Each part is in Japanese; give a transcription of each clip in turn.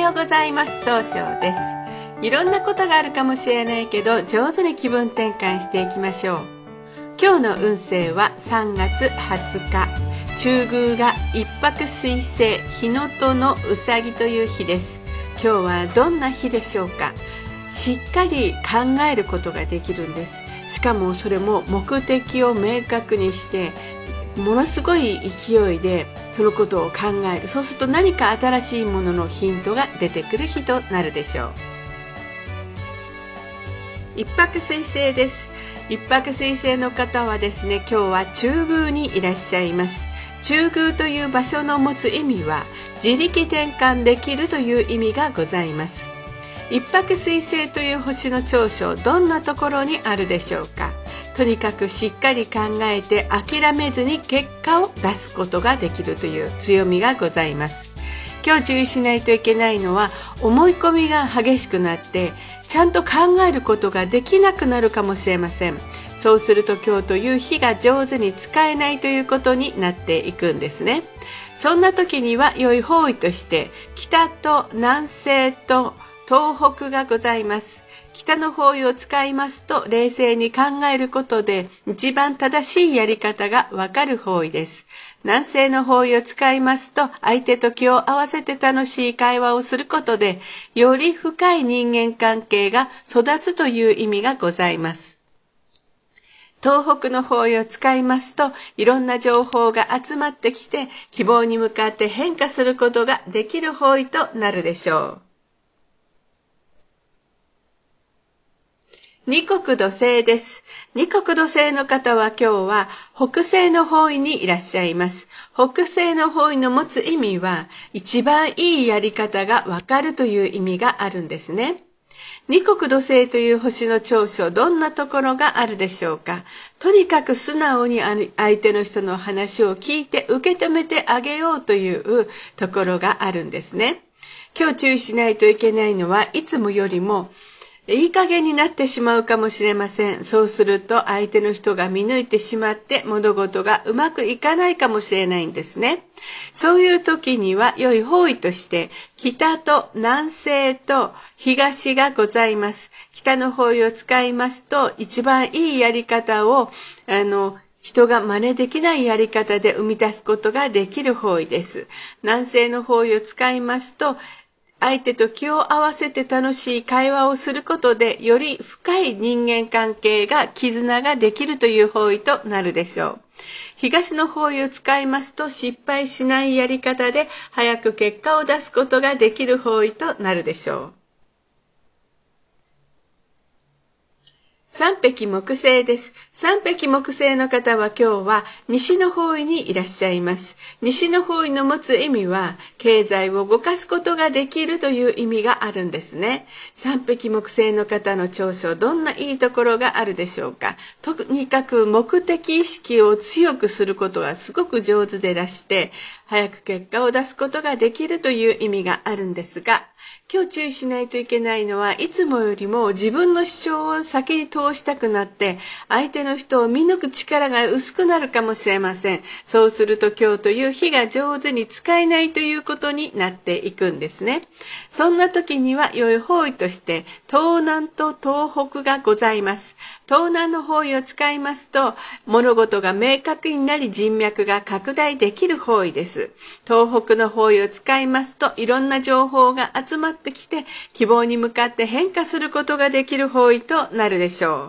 ようございます。総称です。いろんなことがあるかもしれないけど、上手に気分転換していきましょう。今日の運勢は3月20日、中宮が一泊水星、日のとのうさぎという日です。今日はどんな日でしょうか。しっかり考えることができるんです。しかもそれも目的を明確にして、ものすごい勢いでそのことを考える。そうすると何か新しいもののヒントが出てくる日となるでしょう。一泊水星です。一泊水星の方はですね、今日は中宮にいらっしゃいます。中宮という場所の持つ意味は、自力転換できるという意味がございます。一泊水星という星の長所、どんなところにあるでしょうか。とにかくしっかり考えて諦めずに結果を出すことができるという強みがございます。今日注意しないといけないのは、思い込みが激しくなってちゃんと考えることができなくなるかもしれません。そうすると今日という日が上手に使えないということになっていくんですね。そんな時には良い方位として北と南西と東北がございます。北の方位を使いますと、冷静に考えることで一番正しいやり方がわかる方位です。南西の方位を使いますと、相手と気を合わせて楽しい会話をすることで、より深い人間関係が育つという意味がございます。東北の方位を使いますと、いろんな情報が集まってきて、希望に向かって変化することができる方位となるでしょう。二国土星です。二国土星の方は今日は北西の方位にいらっしゃいます。北西の方位の持つ意味は、一番いいやり方がわかるという意味があるんですね。二国土星という星の長所、どんなところがあるでしょうか。とにかく素直に相手の人の話を聞いて受け止めてあげようというところがあるんですね。今日注意しないといけないのは、いつもよりもいい加減になってしまうかもしれません。そうすると相手の人が見抜いてしまって物事がうまくいかないかもしれないんですね。そういう時には良い方位として北と南西と東がございます。北の方位を使いますと、一番いいやり方を人が真似できないやり方で生み出すことができる方位です。南西の方位を使いますと、相手と気を合わせて楽しい会話をすることで、より深い人間関係が絆ができるという方位となるでしょう。東の方位を使いますと、失敗しないやり方で早く結果を出すことができる方位となるでしょう。三匹木星です。三匹木星の方は今日は西の方位にいらっしゃいます。西の方位の持つ意味は、経済を動かすことができるという意味があるんですね。三匹木星の方の長所、どんないいところがあるでしょうか。とにかく目的意識を強くすることがすごく上手でらして、早く結果を出すことができるという意味があるんですが、今日注意しないといけないのは、いつもよりも自分の主張を先に通したくなって、相手の人を見抜く力が薄くなるかもしれません。そうすると今日という日が上手に使えないということになっていくんですね。そんな時には良い方位として東南と東北がございます。東南の方位を使いますと、物事が明確になり人脈が拡大できる方位です。東北の方位を使いますと、いろんな情報が集まってきて、希望に向かって変化することができる方位となるでしょう。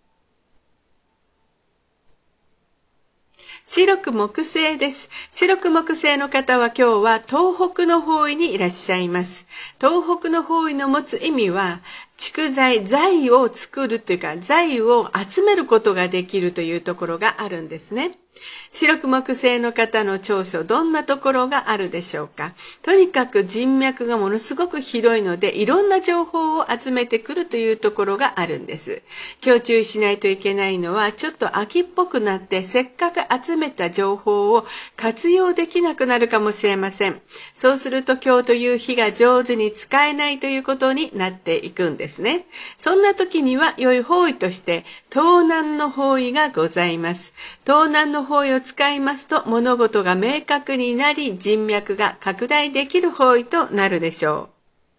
白く木星です。白く木星の方は今日は東北の方位にいらっしゃいます。東北の方位の持つ意味は、蓄財、財を作るというか、財を集めることができるというところがあるんですね。白く木星の方の長所、どんなところがあるでしょうか。とにかく人脈がものすごく広いので、いろんな情報を集めてくるというところがあるんです。今日注意しないといけないのは、ちょっと秋っぽくなって、せっかく集めた情報を活用できなくなるかもしれません。そうすると今日という日が上手に使えないということになっていくんですね。そんな時には良い方位として東南の方位がございます。東南の方位を使いますと、物事が明確になり人脈が拡大できる方位となるでしょう。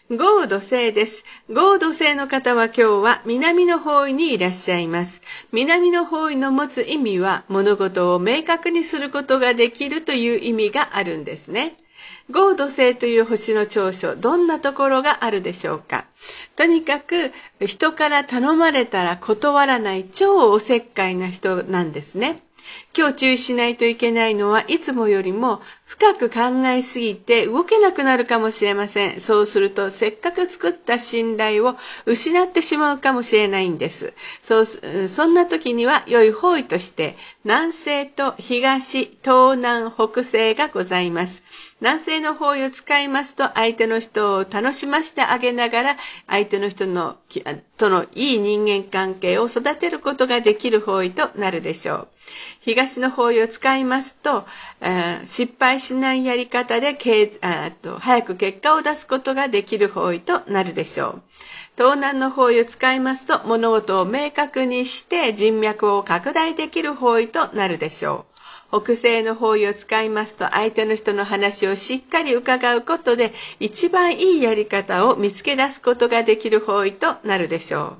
合土星です。合土星の方は今日は南の方位にいらっしゃいます。南の方位の持つ意味は物事を明確にすることができるという意味があるんですね。合土星という星の長所、どんなところがあるでしょうか。とにかく人から頼まれたら断らない超おせっかいな人なんですね。今日注意しないといけないのはいつもよりも深く考えすぎて動けなくなるかもしれません。そうするとせっかく作った信頼を失ってしまうかもしれないんです。そんな時には良い方位として南西と東、東南、北西がございます。南西の方位を使いますと相手の人を楽しませてあげながら相手の人とのいい人間関係を育てることができる方位となるでしょう。東の方位を使いますと、失敗しないやり方で早く結果を出すことができる方位となるでしょう。東南の方位を使いますと物事を明確にして人脈を拡大できる方位となるでしょう。北西の方位を使いますと相手の人の話をしっかり伺うことで一番いいやり方を見つけ出すことができる方位となるでしょう。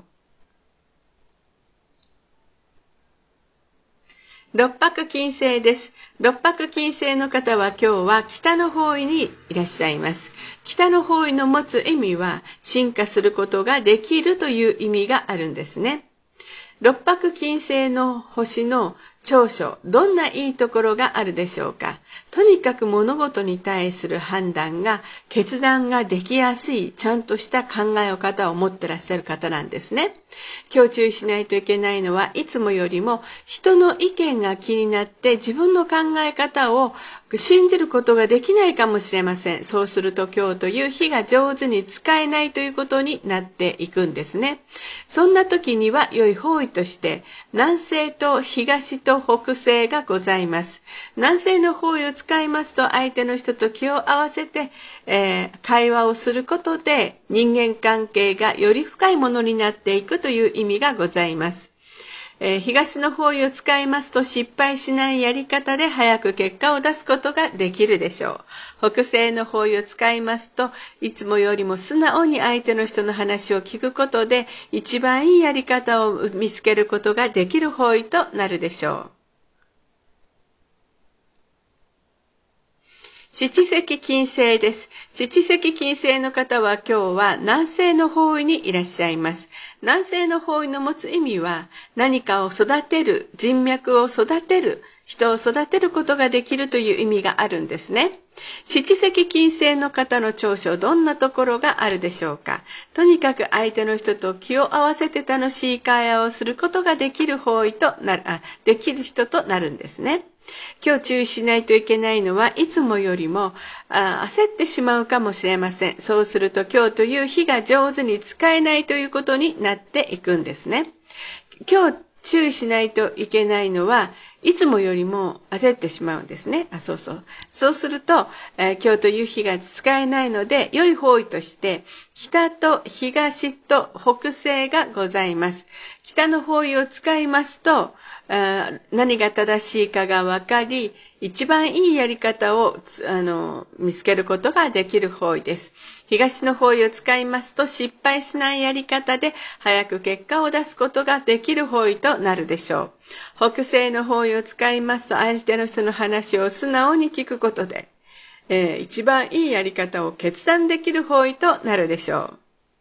六白金星です。六白金星の方は今日は北の方位にいらっしゃいます。北の方位の持つ意味は進化することができるという意味があるんですね。六白金星の星の長所、どんないいところがあるでしょうか。とにかく物事に対する判断が、決断ができやすい、ちゃんとした考え方を持ってらっしゃる方なんですね。今日注意しないといけないのは、いつもよりも人の意見が気になって自分の考え方を信じることができないかもしれません。そうすると今日という日が上手に使えないということになっていくんですね。そんな時には良い方位として南西と東と北西がございます。南西の方位を使いますと相手の人と気を合わせて、会話をすることで人間関係がより深いものになっていくという意味がございます。東の方位を使いますと失敗しないやり方で早く結果を出すことができるでしょう。北西の方位を使いますといつもよりも素直に相手の人の話を聞くことで一番いいやり方を見つけることができる方位となるでしょう。七石金星です。七石金星の方は今日は南西の方位にいらっしゃいます。南西の方位の持つ意味は何かを育てる、人脈を育てる、人を育てることができるという意味があるんですね。七石金星の方の長所、どんなところがあるでしょうか。とにかく相手の人と気を合わせて楽しい会話をすることができるできる人となるんですね。今日注意しないといけないのはいつもよりも焦ってしまうかもしれません。そうすると今日という日が上手に使えないということになっていくんですね。今日注意しないといけないのはいつもよりも焦ってしまうんですね。そうすると、今日という日が使えないので良い方位として北と東と北西がございます。北の方位を使いますと何が正しいかが分かり一番いいやり方を見つけることができる方位です。東の方位を使いますと失敗しないやり方で早く結果を出すことができる方位となるでしょう。北西の方位を使いますと相手の人の話を素直に聞くことで、一番いいやり方を決断できる方位となるでしょう。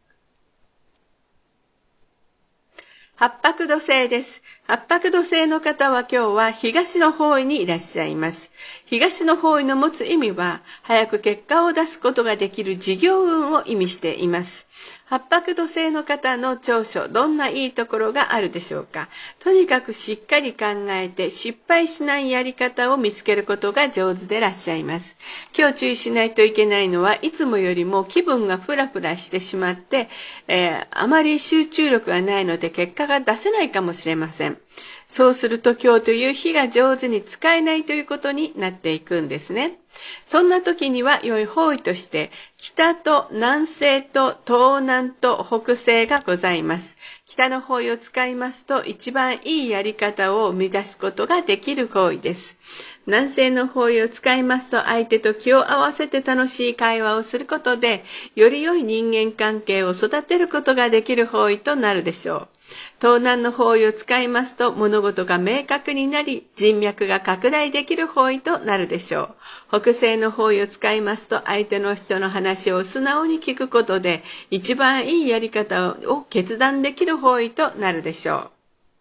八白土星です。八白土星の方は今日は東の方位にいらっしゃいます。東の方位の持つ意味は早く結果を出すことができる事業運を意味しています。八白土星の方の長所、どんないいところがあるでしょうか。とにかくしっかり考えて失敗しないやり方を見つけることが上手でいらっしゃいます。今日注意しないといけないのはいつもよりも気分がフラフラしてしまって、あまり集中力がないので結果が出せないかもしれません。そうすると今日という日が上手に使えないということになっていくんですね。そんな時には良い方位として北と南西と東南と北西がございます。北の方位を使いますと一番いいやり方を生み出すことができる方位です。 南西の方位を使いますと、相手と気を合わせて楽しい会話をすることで、より良い人間関係を育てることができる方位となるでしょう。東南の方位を使いますと、物事が明確になり、人脈が拡大できる方位となるでしょう。北西の方位を使いますと、相手の人の話を素直に聞くことで、一番いいやり方を決断できる方位となるでしょう。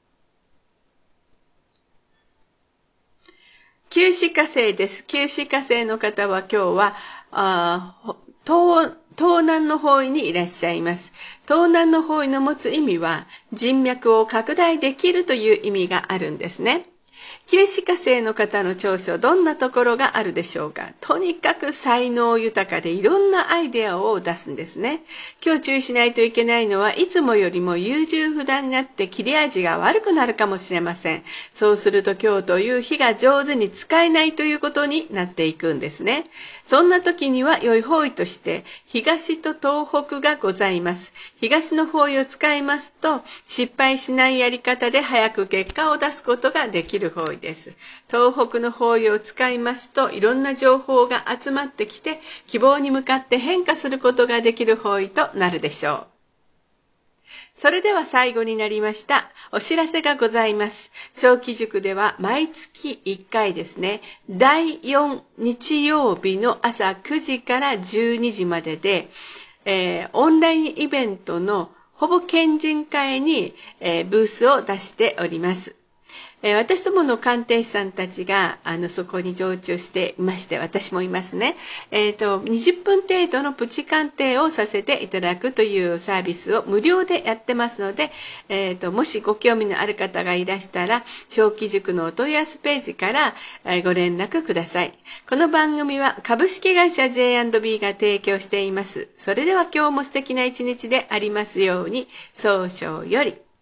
九紫火星です。九紫火星の方は今日は東南の方位にいらっしゃいます。東南の方位の持つ意味は、人脈を拡大できるという意味があるんですね。九紫火星の方の長所、どんなところがあるでしょうか。とにかく才能豊かでいろんなアイデアを出すんですね。今日注意しないといけないのは、いつもよりも優柔不断になって切れ味が悪くなるかもしれません。そうすると今日という日が上手に使えないということになっていくんですね。そんな時には良い方位として東と東北がございます。東の方位を使いますと、失敗しないやり方で早く結果を出すことができる方位です。東北の方位を使いますと、いろんな情報が集まってきて、希望に向かって変化することができる方位となるでしょう。それでは最後になりました。お知らせがございます。小規塾では毎月1回ですね、第4日曜日の朝9時から12時までで、オンラインイベントのほぼ県人会に、ブースを出しております。私どもの鑑定士さんたちがそこに常駐していまして、私もいますね。20分程度のプチ鑑定をさせていただくというサービスを無料でやってますので、もしご興味のある方がいらしたら、小規塾のお問い合わせページから、ご連絡ください。この番組は株式会社 J&B が提供しています。それでは今日も素敵な一日でありますように、早々より。